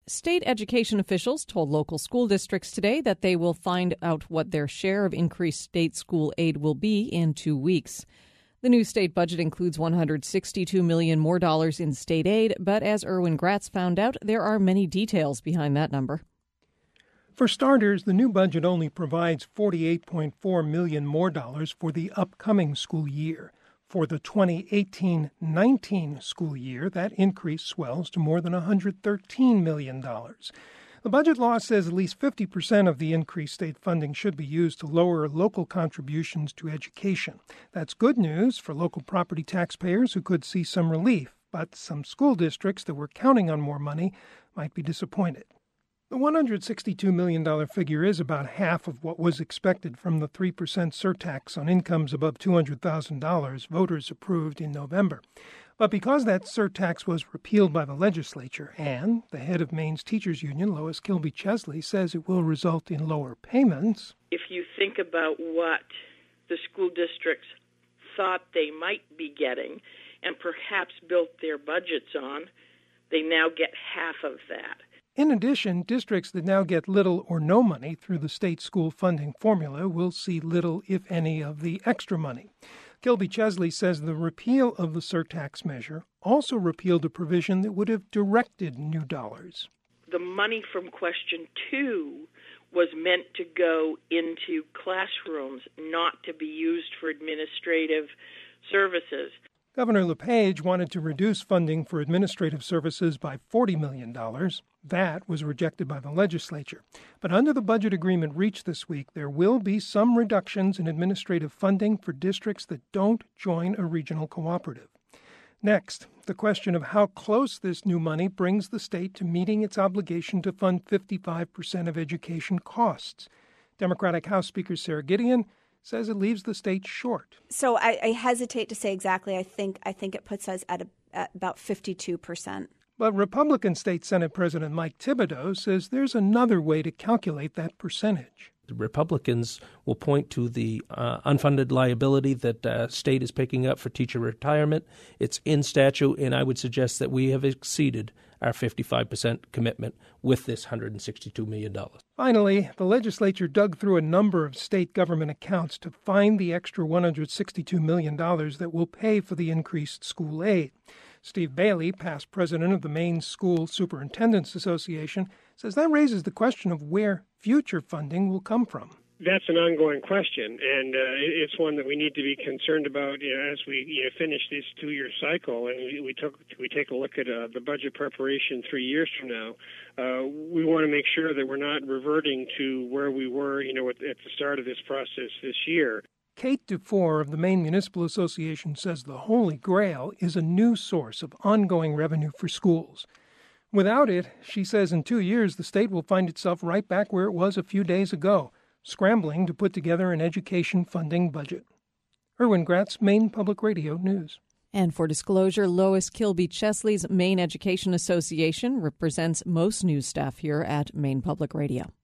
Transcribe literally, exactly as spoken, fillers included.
State education officials told local school districts today that they will find out what their share of increased state school aid will be in two weeks. The new state budget includes one hundred sixty-two million dollars more dollars in state aid, but as Erwin Gratz found out, there are many details behind that number. For starters, the new budget only provides forty-eight point four million dollars more dollars for the upcoming school year. For the twenty eighteen nineteen school year, that increase swells to more than one hundred thirteen million dollars. The budget law says at least fifty percent of the increased state funding should be used to lower local contributions to education. That's good news for local property taxpayers who could see some relief, but some school districts that were counting on more money might be disappointed. The one hundred sixty-two million dollars figure is about half of what was expected from the three percent surtax on incomes above two hundred thousand dollars voters approved in November. But because that surtax was repealed by the legislature and the head of Maine's teachers union, Lois Kilby Chesley, says it will result in lower payments. If you think about what the school districts thought they might be getting and perhaps built their budgets on, they now get half of that. In addition, districts that now get little or no money through the state school funding formula will see little, if any, of the extra money. Kilby Chesley says the repeal of the surtax measure also repealed a provision that would have directed new dollars. The money from question two was meant to go into classrooms, not to be used for administrative services. Governor LePage wanted to reduce funding for administrative services by forty million dollars. That was rejected by the legislature. But under the budget agreement reached this week, there will be some reductions in administrative funding for districts that don't join a regional cooperative. Next, the question of how close this new money brings the state to meeting its obligation to fund fifty-five percent of education costs. Democratic House Speaker Sarah Gideon says it leaves the state short. So I, I hesitate to say exactly. I think I think it puts us at, a, at about fifty-two percent. But Republican State Senate President Mike Thibodeau says there's another way to calculate that percentage. The Republicans will point to the uh, unfunded liability that uh, state is picking up for teacher retirement. It's in statute, and I would suggest that we have exceeded our fifty-five percent commitment with this one hundred sixty-two million dollars. Finally, the legislature dug through a number of state government accounts to find the extra one hundred sixty-two million dollars that will pay for the increased school aid. Steve Bailey, past president of the Maine School Superintendents Association, says that raises the question of where future funding will come from. That's an ongoing question, and uh, it's one that we need to be concerned about, you know, as we you know, finish this two-year cycle. And we, we took we take a look at uh, the budget preparation three years from now. Uh, we want to make sure that we're not reverting to where we were, you know, at, at the start of this process this year. Kate Dufour of the Maine Municipal Association says the Holy Grail is a new source of ongoing revenue for schools. Without it, she says in two years the state will find itself right back where it was a few days ago, scrambling to put together an education funding budget. Erwin Gratz, Maine Public Radio News. And for disclosure, Lois Kilby Chesley's Maine Education Association represents most news staff here at Maine Public Radio.